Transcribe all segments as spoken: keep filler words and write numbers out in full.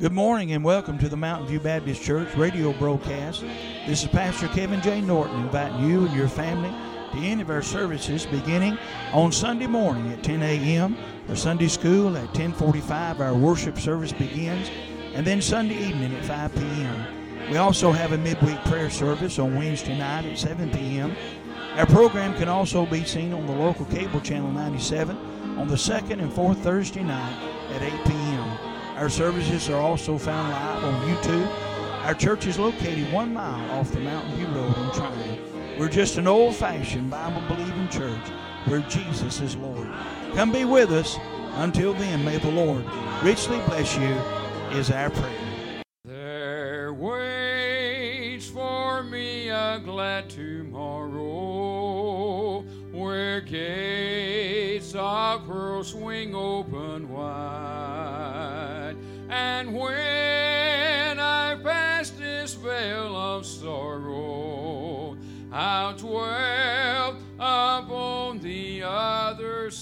Good morning and welcome to the Mountain View Baptist Church radio broadcast. This is Pastor Kevin J. Norton inviting you and your family to any of our services beginning on Sunday morning at ten a.m. for Sunday school. At ten forty-five our worship service begins, and then Sunday evening at five p.m. We also have a midweek prayer service on Wednesday night at seven p.m. Our program can also be seen on the local cable channel ninety-seven on the second and fourth Thursday night at eight p.m. Our services are also found live on YouTube. Our church is located one mile off the Mountain View Road in Tryon. We're just an old-fashioned Bible-believing church where Jesus is Lord. Come be with us. Until then, may the Lord richly bless you is our prayer. There waits for me a glad tomorrow, where gates of pearl swing open wide. And when I've passed this veil of sorrow, I'll dwell upon the other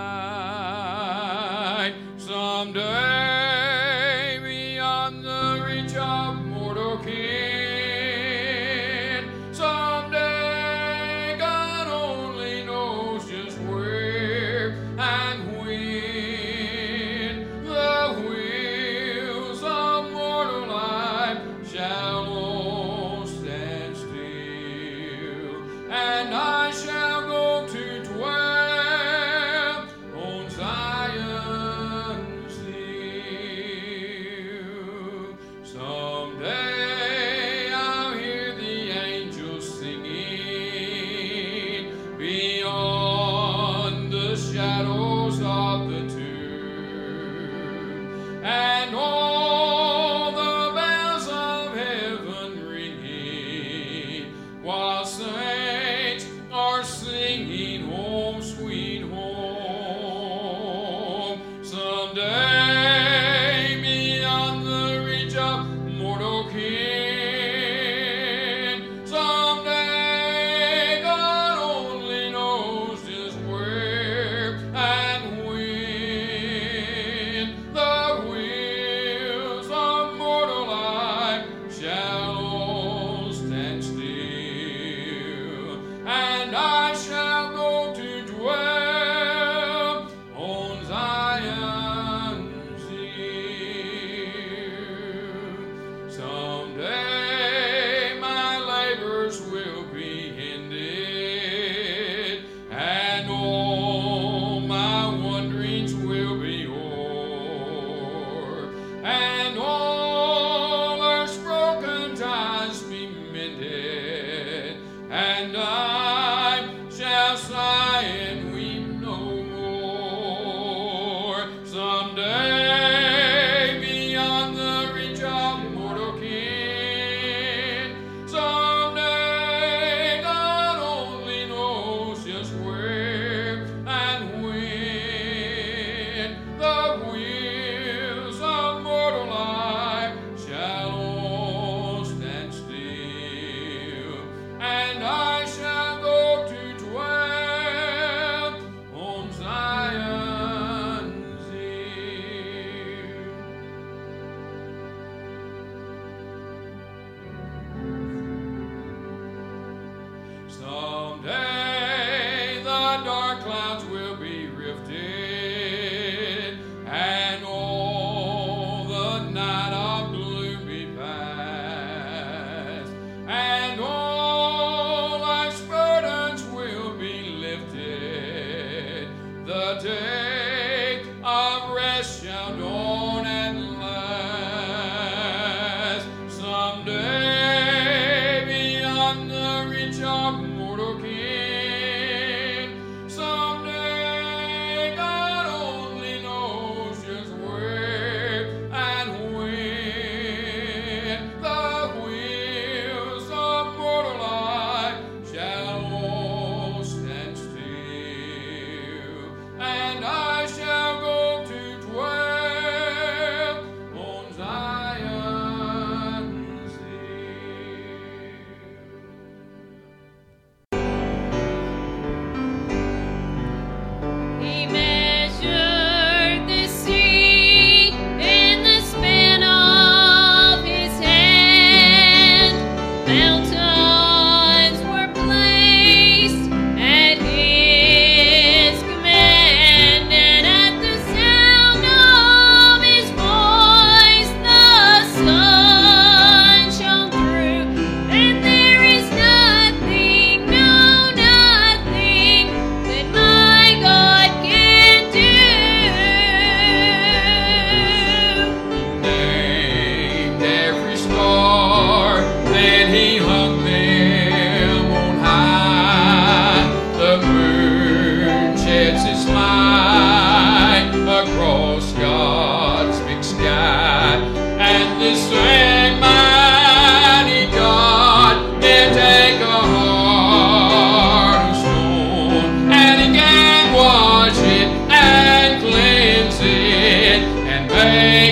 side. Someday, beyond the reach of mortal ken, someday God only knows just where and when the wheels of mortal life shall all stand still, and I shall go to dwell on Zion's hill.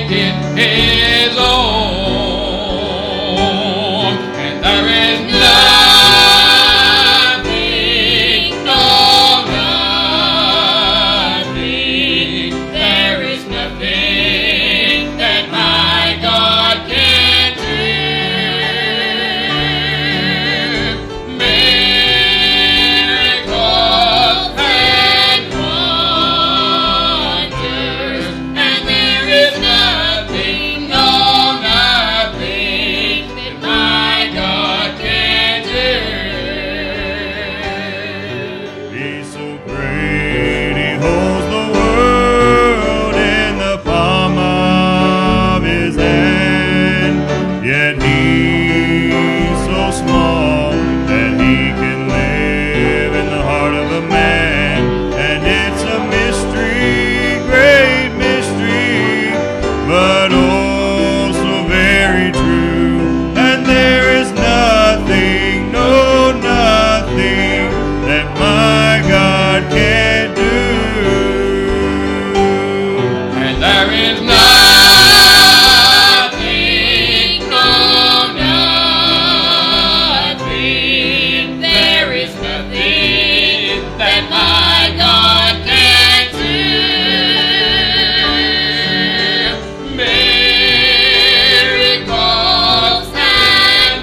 make it his own. And there is nothing, no nothing, there is nothing that my God can do. Miracles and wonders, and there is nothing, no nothing that my God can do. He's so great, he holds the world in the palm of his hand. Yet he's so small that he can live in the heart of a man. And it's a mystery, great mystery, but oh so very true. And there is nothing, no nothing that my God can't do. And there is nothing, no nothing, there is nothing that my God can do. Miracles and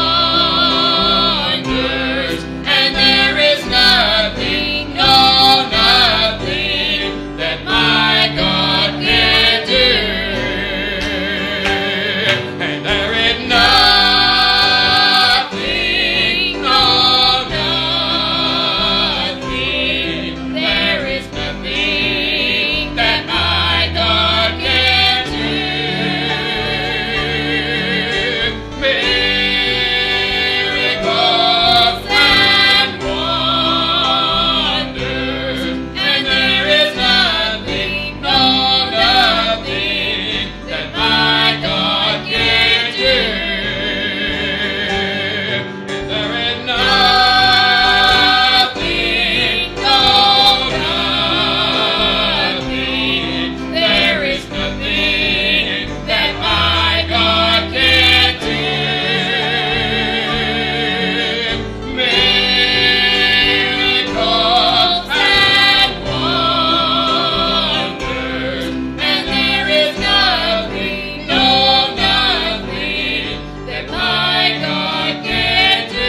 wonders, and there is nothing, no nothing that my God can do. And there is nothing, no nothing, there is nothing that my God can do. Miracles and wonders, and there is nothing, no nothing that my God can do. And there is nothing, no nothing, there is nothing that my God can do. Miracles and wonders, and there is nothing, no nothing that my God can do.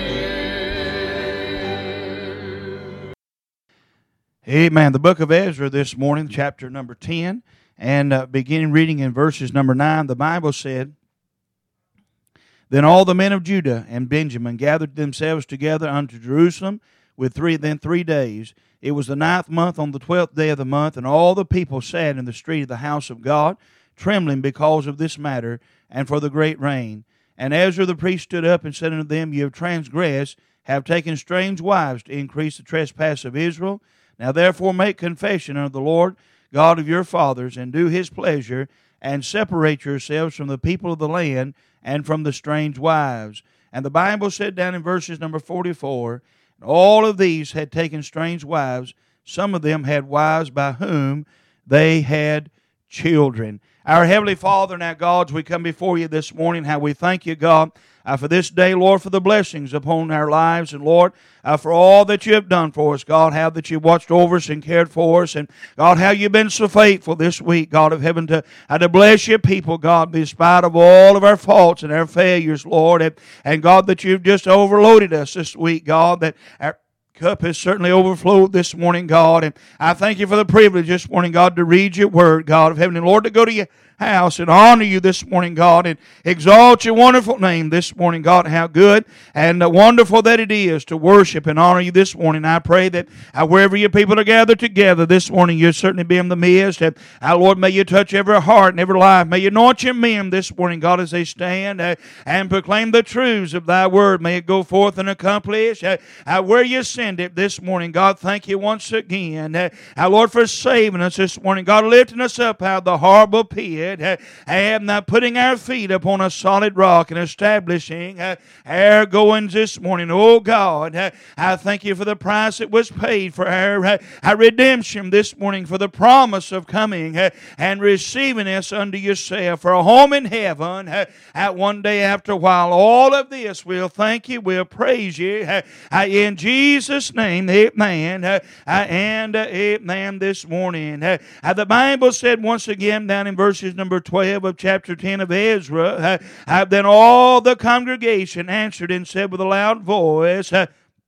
Amen. The book of Ezra this morning, chapter number ten, and uh, beginning reading in verses number nine, the Bible said, Then all the men of Judah and Benjamin gathered themselves together unto Jerusalem with three then three days. It was the ninth month on the twelfth day of the month, and all the people sat in the street of the house of God, trembling because of this matter, and for the great rain. And Ezra the priest stood up and said unto them, Ye have transgressed, have taken strange wives to increase the trespass of Israel. Now therefore make confession unto the Lord God of your fathers, and do his pleasure, and separate yourselves from the people of the land, and from the strange wives. And the Bible said down in verses number forty-four, all of these had taken strange wives. Some of them had wives by whom they had children. Our Heavenly Father and our gods, we come before you this morning. How we thank you, God, uh, for this day, Lord, for the blessings upon our lives. And, Lord, uh, for all that you have done for us, God, how that you've watched over us and cared for us. And, God, how you've been so faithful this week, God of heaven, to, uh, to bless your people, God, in spite of all of our faults and our failures, Lord. And, and God, that you've just overloaded us this week, God, that our cup has certainly overflowed this morning, God. And I thank you for the privilege this morning, God, to read your word, God of heaven. And Lord, to go to your house and honor you this morning, God, and exalt your wonderful name this morning, God. How good and wonderful that it is to worship and honor you this morning. I pray that uh, wherever your people are gathered together this morning, you'll certainly be in the midst. And uh, Lord, may you touch every heart and every life. May you anoint your men this morning, God, as they stand uh, and proclaim the truths of thy word. May it go forth and accomplish uh, uh, where you send it this morning. God, thank you once again, uh, uh, Lord, for saving us this morning. God, lifting us up out of the horrible pit. said, uh, and uh, putting our feet upon a solid rock and establishing uh, our goings this morning. Oh God, uh, I thank you for the price that was paid for our, uh, our redemption this morning, for the promise of coming uh, and receiving us unto yourself for a home in heaven uh, at one day after a while. All of this, we'll thank you, we'll praise you. Uh, uh, in Jesus' name, amen, uh, uh, and uh, amen this morning. Uh, uh, the Bible said once again down in verses number twelve of chapter ten of Ezra, uh, uh, then all the congregation answered and said with a loud voice, uh,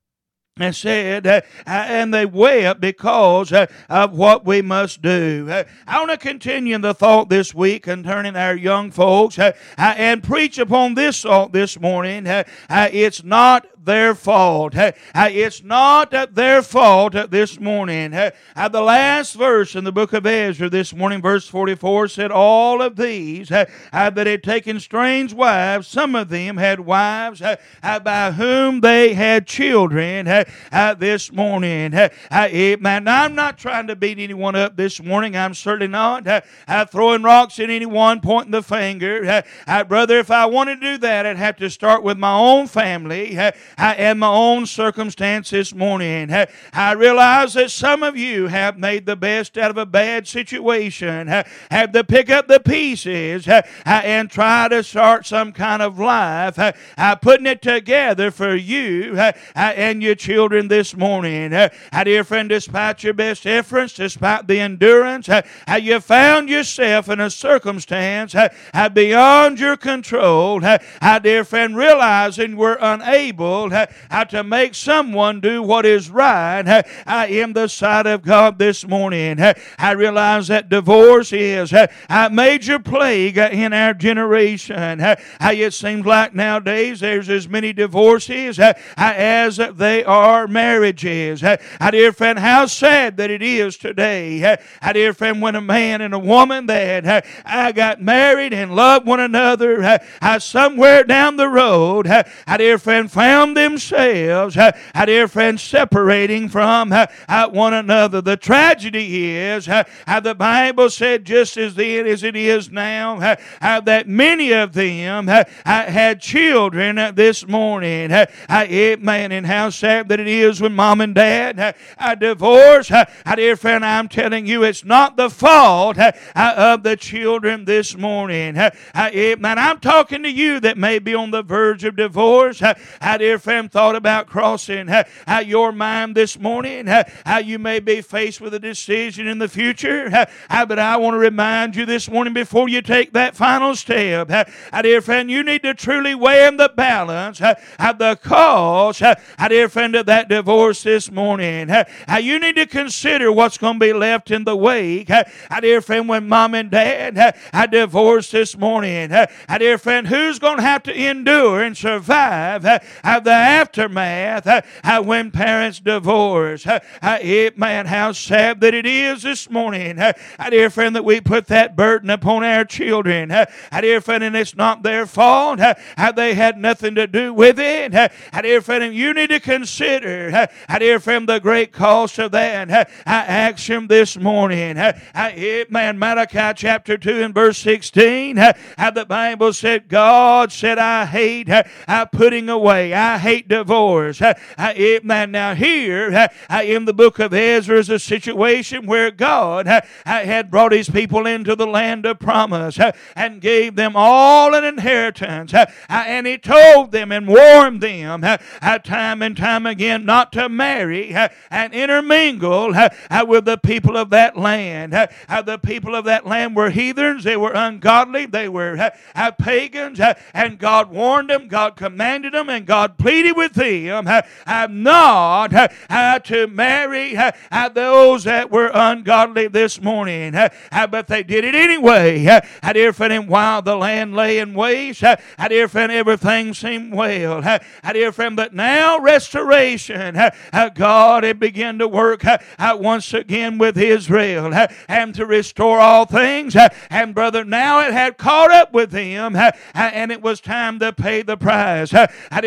and said, uh, and they wept because uh, of what we must do. Uh, I want to continue in the thought this week concerning our young folks uh, uh, and preach upon this thought this morning. Uh, uh, it's not their fault. Uh, uh, it's not uh, their fault uh, this morning. Uh, uh, the last verse in the book of Ezra this morning, verse forty-four, said, all of these uh, uh, that had taken strange wives, some of them had wives uh, uh, by whom they had children uh, uh, this morning. Uh, uh, amen. Now, I'm not trying to beat anyone up this morning. I'm certainly not uh, uh, throwing rocks at anyone, pointing the finger. Uh, uh, brother, if I wanted to do that, I'd have to start with my own family. Uh, I am my own circumstance this morning. I realize that some of you have made the best out of a bad situation, have to pick up the pieces and try to start some kind of life, putting it together for you and your children this morning. Dear friend, despite your best efforts, despite the endurance, you found yourself in a circumstance beyond your control. Dear friend, realizing we're unable how to make someone do what is right uh, in the sight of God this morning. Uh, I realize that divorce is uh, a major plague uh, in our generation. Uh, it seems like nowadays there's as many divorces uh, as they are marriages. Uh, dear friend, how sad that it is today. Uh, dear friend, when a man and a woman that uh, I got married and loved one another, uh, uh, somewhere down the road, uh, dear friend, found themselves, uh, dear friends, separating from uh, uh, one another. The tragedy is, uh, uh, the Bible said just as then as it is now, uh, uh, that many of them uh, uh, had children uh, this morning. Uh, uh, amen. And how sad that it is when mom and dad uh, uh, divorce. Uh, uh, dear friend, I'm telling you, it's not the fault uh, uh, of the children this morning. Uh, uh, amen. I'm talking to you that may be on the verge of divorce. Uh, uh, dear friend, thought about crossing uh, uh, your mind this morning. Uh, uh, you may be faced with a decision in the future, uh, uh, but I want to remind you this morning before you take that final step, uh, uh, dear friend, you need to truly weigh in the balance uh, uh, the cost, uh, uh, dear friend, of that divorce this morning. Uh, uh, you need to consider what's going to be left in the wake. Uh, uh, dear friend, when mom and dad uh, uh, divorce this morning, uh, uh, dear friend, who's going to have to endure and survive uh, uh, the aftermath uh, uh, when parents divorce? Uh, uh, it, man, how sad that it is this morning, uh, uh, dear friend, that we put that burden upon our children. Uh, uh, dear friend, and it's not their fault. Uh, uh, they had nothing to do with it. Uh, uh, dear friend, you need to consider, uh, uh, dear friend, the great cost of that uh, uh, action this morning. Uh, uh, it, man, Malachi chapter two and verse sixteen, uh, uh, the Bible said, God said, I hate uh, uh, putting away. I hate divorce. Uh, uh, it, man, now here uh, uh, in the book of Ezra is a situation where God uh, uh, had brought his people into the land of promise uh, and gave them all an inheritance. Uh, uh, and he told them and warned them uh, uh, time and time again not to marry uh, and intermingle uh, uh, with the people of that land. Uh, uh, the people of that land were heathens. They were ungodly. They were uh, uh, pagans. Uh, and God warned them. God commanded them. And God pleaded with them uh, uh, not uh, uh, to marry uh, uh, those that were ungodly this morning. Uh, uh, but they did it anyway. Uh, uh, dear friend, and while the land lay in waste, uh, uh, dear friend, everything seemed well. Uh, uh, dear friend, but now restoration. Uh, uh, God had begun to work uh, uh, once again with Israel uh, and to restore all things. Uh, and brother, now it had caught up with them uh, uh, and it was time to pay the price. Uh, uh, dear friend,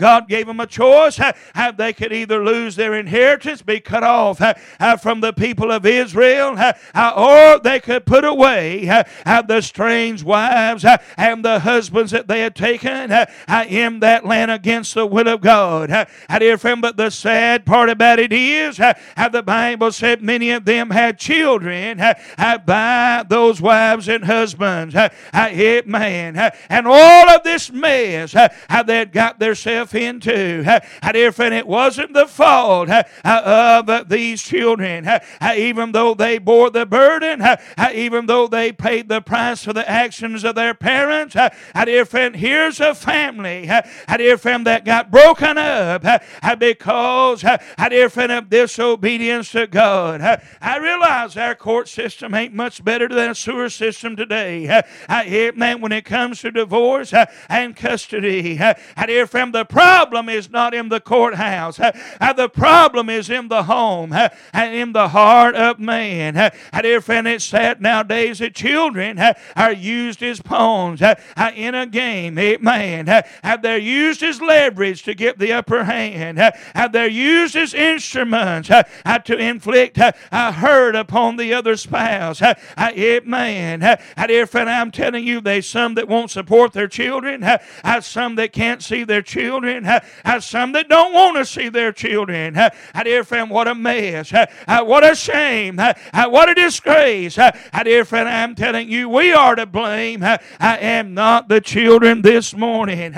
God gave them a choice. They could either lose their inheritance, be cut off from the people of Israel, or they could put away the strange wives and the husbands that they had taken in that land against the will of God. Dear friend, but the sad part about it is the Bible said many of them had children by those wives and husbands. Amen. And all of this mess they had got themselves into. Dear friend, it wasn't the fault of these children, even though they bore the burden, even though they paid the price for the actions of their parents. Dear friend, here's a family, dear friend, that got broken up because, dear friend, of disobedience to God. I realize our court system ain't much better than a sewer system today. Amen. When it comes to divorce and custody, dear friend, the problem is not in the courthouse. The problem is in the home and in the heart of man. Dear friend, it's sad nowadays that children are used as pawns in a game. Amen. They're used as leverage to get the upper hand. They're used as instruments to inflict a hurt upon the other spouse. Amen. Dear friend, I'm telling you, there's some that won't support their children, some that can't see their children, some that don't want to see their children. Dear friend, what a mess. What a shame. What a disgrace. Dear friend, I'm telling you, we are to blame. I am not the children this morning.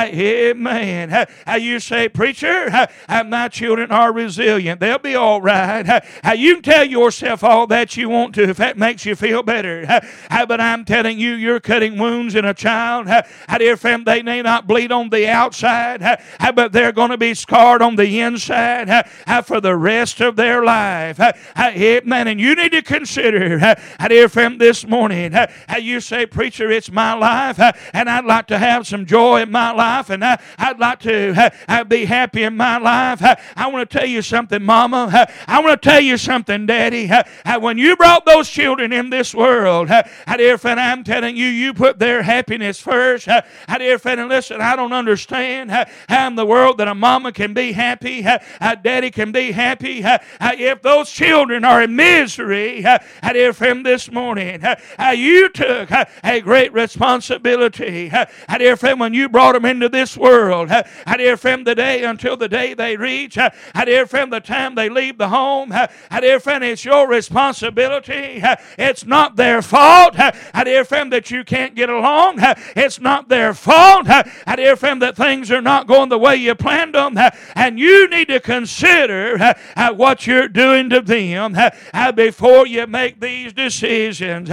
Amen. You say, preacher, my children are resilient. They'll be all right. You can tell yourself all that you want to if that makes you feel better. But I'm telling you, you're cutting wounds in a child. Dear friend, they may not bleed on the outside, but they're going to be scarred on the inside for the rest of their life. Amen. And you need to consider, dear friend, this morning, you say, preacher, it's my life, and I'd like to have some joy in my life, and I'd like to be happy in my life. I want to tell you something, Mama. I want to tell you something, Daddy. When you brought those children in this world, dear friend, I'm telling you, you put their happiness first. Dear friend, and listen, I don't understand how in the world that a mama can be happy, a daddy can be happy, if those children are in misery. Dear friend, this morning, you took a great responsibility. Dear friend, when you brought them into this world, dear friend, the day until the day they reach, dear friend, the time they leave the home, dear friend, it's your responsibility. It's not their fault, dear friend, that you can't get along. It's not their fault, dear friend, that things are not going the way you planned them. And you need to consider what you're doing to them before you make these decisions.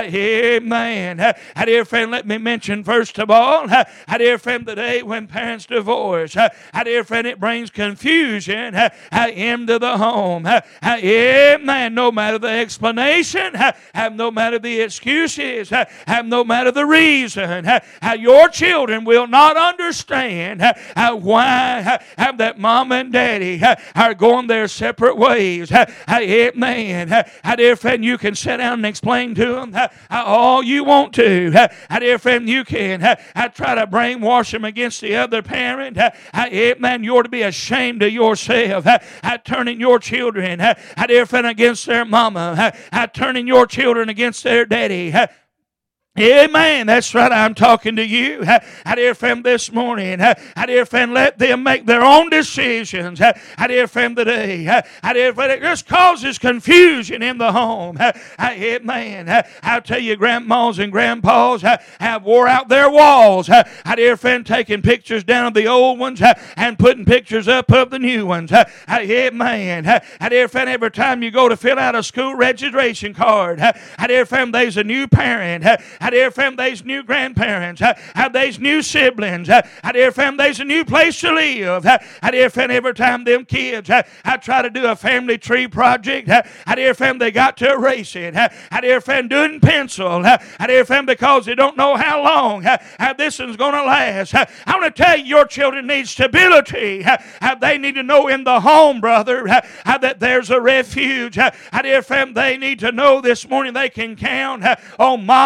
Amen. Dear friend, let me mention first of all, dear friend, the day when parents divorce, dear friend, it brings confusion into the home. Amen. No matter the explanation, no matter the excuses, no matter the reason, your children will not understand why that mom and daddy are going their separate ways. Amen. Dear friend, you can sit down and explain to them all you want to. Dear friend, you can try to brainwash them against the other parent. Amen. You ought to be ashamed of yourself, turning your children, dear friend, against their mama, turning your children against their daddy. Amen. That's right. I'm talking to you. Dear friend, this morning, dear friend, let them make their own decisions. Dear friend, today, dear friend, it just causes confusion in the home. Amen. I'll tell you, grandmas and grandpas have wore out their walls. Dear friend, taking pictures down of the old ones and putting pictures up of the new ones. Amen. Dear friend, every time you go to fill out a school registration card, dear friend, there's a new parent. Dear friend, there's new grandparents. There's new siblings. Dear friend, there's a new place to live. Dear friend, every time them kids I try to do a family tree project, dear friend, they got to erase it. Dear friend, do it in pencil. Dear friend, because they don't know how long this one's going to last. I want to tell you, your children need stability. They need to know in the home, brother, that there's a refuge. Dear friend, they need to know this morning they can count on mama and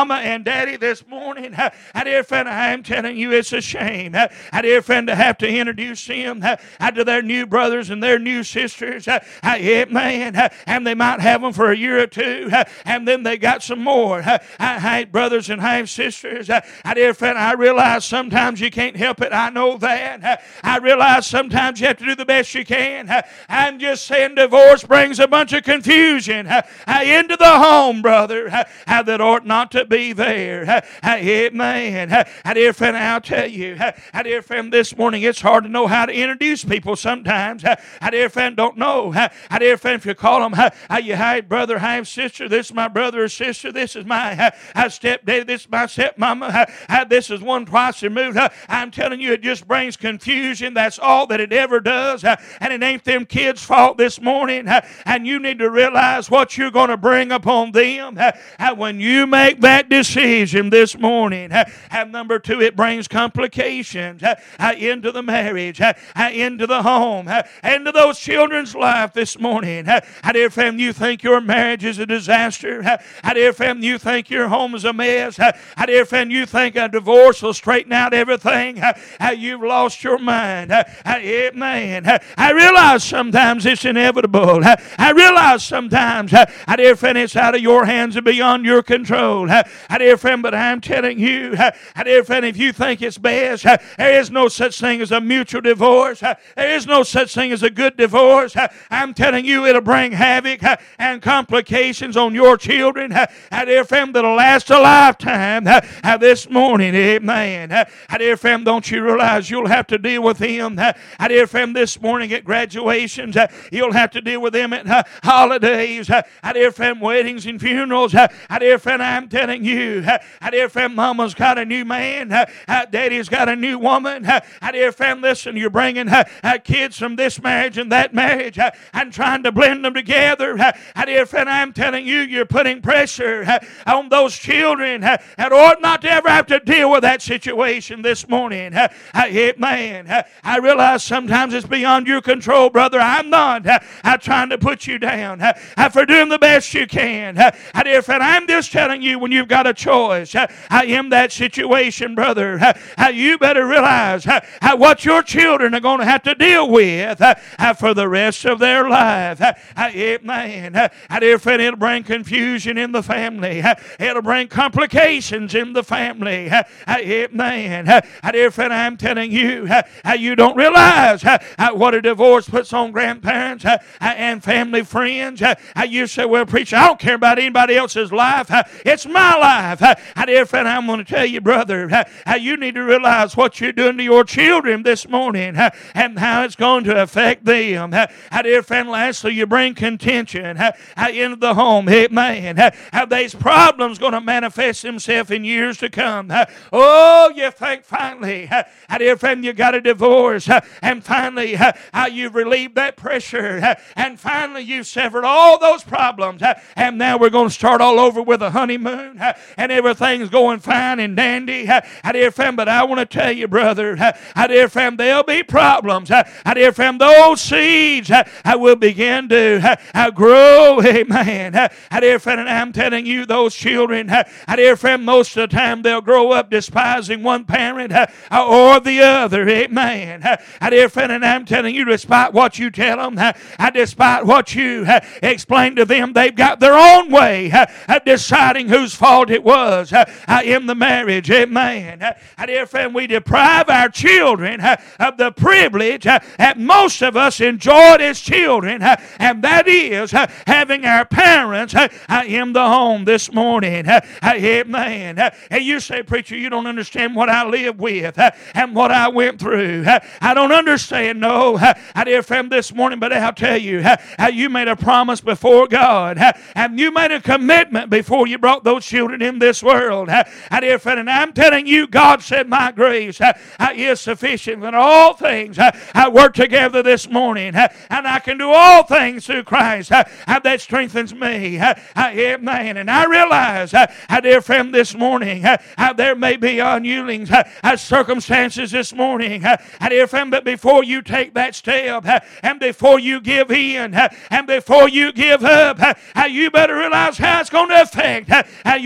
Daddy, this morning, uh, dear friend, I'm telling you it's a shame. Uh, dear friend, to have to introduce them uh, to their new brothers and their new sisters. Uh, uh, amen. Uh, and they might have them for a year or two, uh, and then they got some more. Uh, I hate brothers and hate sisters. Uh, dear friend, I realize sometimes you can't help it. I know that. Uh, I realize sometimes you have to do the best you can. Uh, I'm just saying divorce brings a bunch of confusion uh, uh, into the home, brother, uh, uh, that ought not to be there. Uh, uh, amen. Uh, dear friend, I'll tell you, uh, dear friend, this morning it's hard to know how to introduce people sometimes. Uh, uh, dear friend, don't know. Uh, uh, dear friend, if you call them, uh, uh, you hi brother, hi sister, this is my brother or sister, this is my uh, uh, stepdaddy, this is my stepmama, uh, uh, this is one twice removed. Uh, I'm telling you, it just brings confusion. That's all that it ever does. Uh, and it ain't them kids' fault this morning. Uh, and you need to realize what you're going to bring upon them uh, uh, when you make that decision this morning. Uh, and number two, it brings complications uh, uh, into the marriage, uh, uh, into the home, uh, into those children's life this morning. Uh, uh, dear friend, you think your marriage is a disaster. Uh, uh, dear friend, you think your home is a mess. Uh, uh, dear friend, you think a divorce will straighten out everything. Uh, uh, you've lost your mind. Uh, uh, amen. Uh, I realize sometimes it's inevitable. Uh, I realize sometimes, uh, uh, dear friend, it's out of your hands and beyond your control. Uh, uh, dear friend, but I'm telling you, uh, uh, dear friend, if you think it's best, uh, there is no such thing as a mutual divorce. Uh, there is no such thing as a good divorce. Uh, I'm telling you, it'll bring havoc uh, and complications on your children. Uh, uh, dear friend, that'll last a lifetime. Uh, uh, this morning, amen. Uh, uh, dear friend, don't you realize you'll have to deal with them? Uh, uh, dear friend, this morning at graduations, uh, you'll have to deal with them at uh, holidays. Uh, uh, dear friend, weddings and funerals. Uh, uh, dear friend, I'm telling you, uh, uh, dear friend, mama's got a new man. Uh, uh, daddy's got a new woman. Uh, uh, dear friend, listen, you're bringing uh, uh, kids from this marriage and that marriage uh, and trying to blend them together. Uh, uh, dear friend, I'm telling you, you're putting pressure uh, on those children uh, that ought not to ever have to deal with that situation this morning. Uh, uh, amen. Uh, I realize sometimes it's beyond your control, brother. I'm not uh, uh, trying to put you down uh, uh, for doing the best you can. Uh, uh, dear friend, I'm just telling you, when you've got a choice uh, uh, in that situation, brother, uh, uh, you better realize uh, uh, what your children are going to have to deal with uh, uh, for the rest of their life. Uh, uh, amen. Uh, uh, dear friend, it'll bring confusion in the family. Uh, it'll bring complications in the family. Uh, uh, amen. Uh, uh, dear friend, I'm telling you, uh, uh, you don't realize uh, uh, what a divorce puts on grandparents uh, uh, and family friends. Uh, uh, you say, well, preacher, I don't care about anybody else's life. Uh, it's my life. Uh, uh, dear friend, I'm going to tell you, brother, uh, uh, you need to realize what you're doing to your children this morning uh, and how it's going to affect them. Uh, uh, dear friend, lastly, you bring contention uh, uh, into the home. Amen. Uh, uh, these problems going to manifest themselves in years to come. Uh, oh, you think finally, uh, uh, dear friend, you got a divorce, uh, and finally uh, uh, you've relieved that pressure, uh, and finally you've severed all those problems, uh, and now we're going to start all over with a honeymoon, uh, and everything's going fine and dandy. Uh, uh, dear friend, but I want to tell you, brother, uh, uh, dear friend, there'll be problems. Uh, uh, dear friend, those seeds uh, uh, will begin to uh, uh, grow. Amen. Uh, uh, dear friend, and I'm telling you, those children, uh, uh, dear friend, most of the time they'll grow up despising one parent uh, or the other. Amen. Uh, uh, dear friend, and I'm telling you, despite what you tell them, uh, uh, despite what you uh, explain to them, they've got their own way uh, of deciding whose fault it was uh, uh, in the marriage. Amen. Uh, uh, dear friend, we deprive our children uh, of the privilege uh, that most of us enjoyed as children, uh, and that is uh, having our parents uh, uh, in the home this morning. Uh, uh, amen. Uh, and you say, preacher, you don't understand what I live with uh, and what I went through. Uh, I don't understand. No, uh, uh, dear friend, this morning, but I'll tell you, uh, uh, you made a promise before God, uh, and you made a commitment before you brought those children in this world. Uh, uh, dear friend, and I'm telling you, God said, my grace uh, uh, is sufficient, and all things uh, uh, work together this morning, uh, and I can do all things through Christ uh, uh, that strengthens me. Uh, uh, amen. And I realize, uh, uh, dear friend, this morning, uh, uh, there may be unyielding uh, uh, circumstances this morning, uh, uh, dear friend, but before you take that step, uh, and before you give in, uh, and before you give up, uh, uh, you better realize how it's going to affect uh, uh, your children.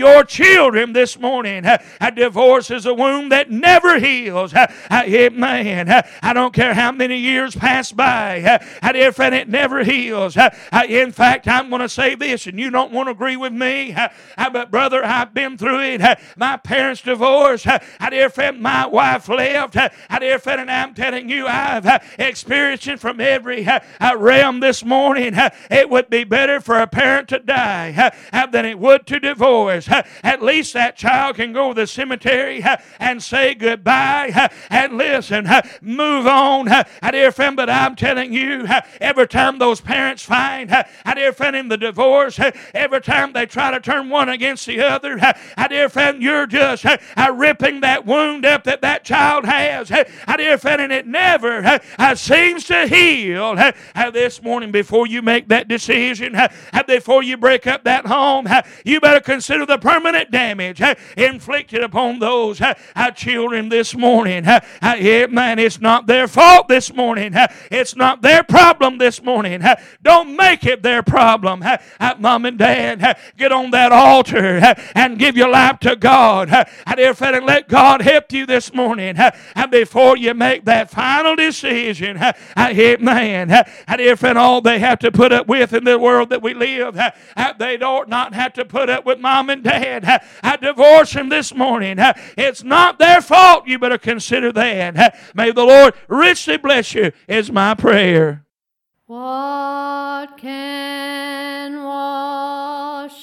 children this morning. A divorce is a wound that never heals. Amen. I don't care how many years pass by. Dear friend, it never heals. In fact, I'm going to say this, and you don't want to agree with me, but brother, I've been through it. My parents divorced. Dear friend, my wife left. Dear friend, and I'm telling you, I've experienced it from every realm this morning. It would be better for a parent to die than it would to divorce. At least that child can go to the cemetery and say goodbye and listen, move on. Dear friend, but I'm telling you, every time those parents find, dear friend, in the divorce, every time they try to turn one against the other, dear friend, you're just ripping that wound up that that child has. Dear friend, and it never seems to heal. This morning, before you make that decision, before you break up that home, you better consider the permanent damage inflicted upon those children this morning. Man, it's not their fault this morning. It's not their problem this morning. Don't make it their problem. Mom and Dad, get on that altar and give your life to God. Dear friend, and let God help you this morning before you make that final decision. Amen. Dear friend, all they have to put up with in the world that we live, they don't not have to put up with mom and dad. I divorce them this morning. It's not their fault. You better consider that. May the Lord richly bless you is my prayer. What can wash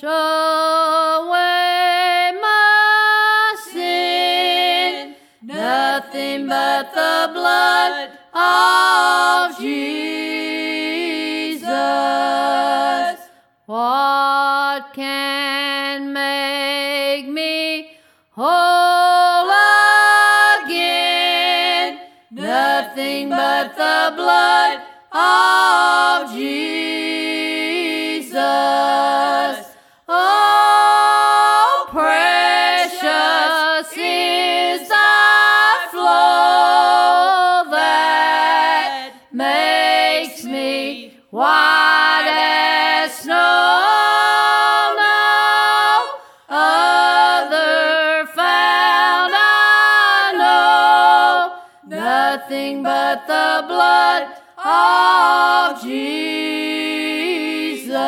away my sin? Nothing but the blood of Jesus. What can make me whole again? Nothing but the blood of Jesus. Oh, precious is thy flow that makes me white as snow. No other found I know, nothing but the blood of Jesus.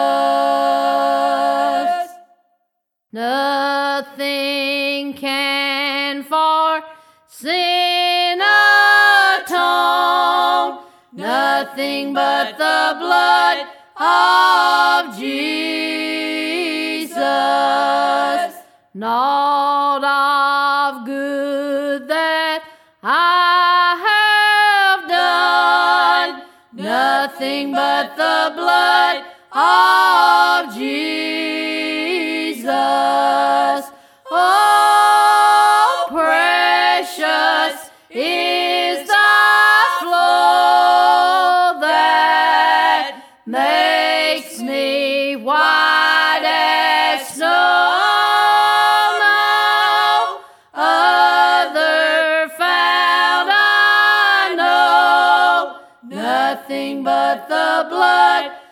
Nothing can for sin atone, nothing but the blood of Jesus. Naught of good that I have done, nothing but the blood of Jesus. Oh, precious is thy flow that makes me white as snow. No other found I know, nothing but the blood